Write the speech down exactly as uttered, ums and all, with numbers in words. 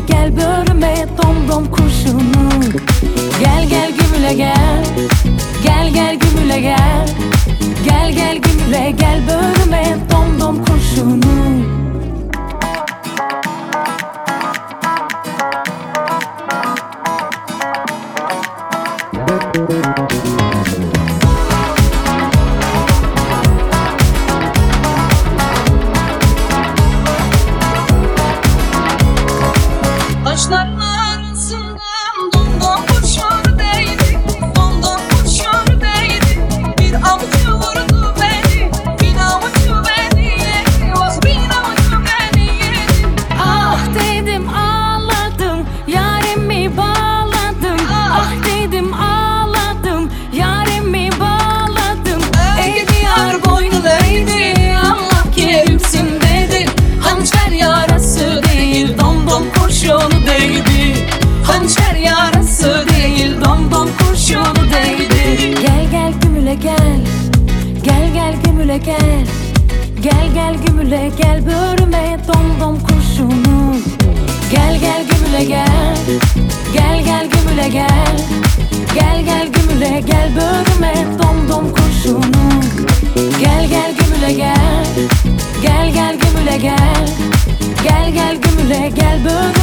gel börüme dom dom kurşunu. Gel gel gümüle gel, gel gel gümüle gel, gel gel gümüle gel börüme dom dom kurşunu. Taşların arasından domdom kurşun değdi, domdom kurşun değdi. Bir avucu vurdu beni, bir avucu beni yedi, oh bir avucu beni yedi. Ah dedim ağladım, yarimi bağladım. Ah dedim ağladım, yarimi bağladım. Ey diyar boynu değdi, Allah kerimsin dedi. Hançer yarası değil, domdom kurşunu değdi. Hançer yarası değil, domdom kurşunu değdi. Gel gel gümüle gel, gel gel gümüle gel, gel gel gümüle gel börüme dom dom kurşunu. Gel gel gümüle gel, gel gel gümüle gel, gel gel gümüle gel börüme dom dom kurşunu. Gel gel gümüle gel, gel gel gümüle gel, gel gel gümüle gel börüme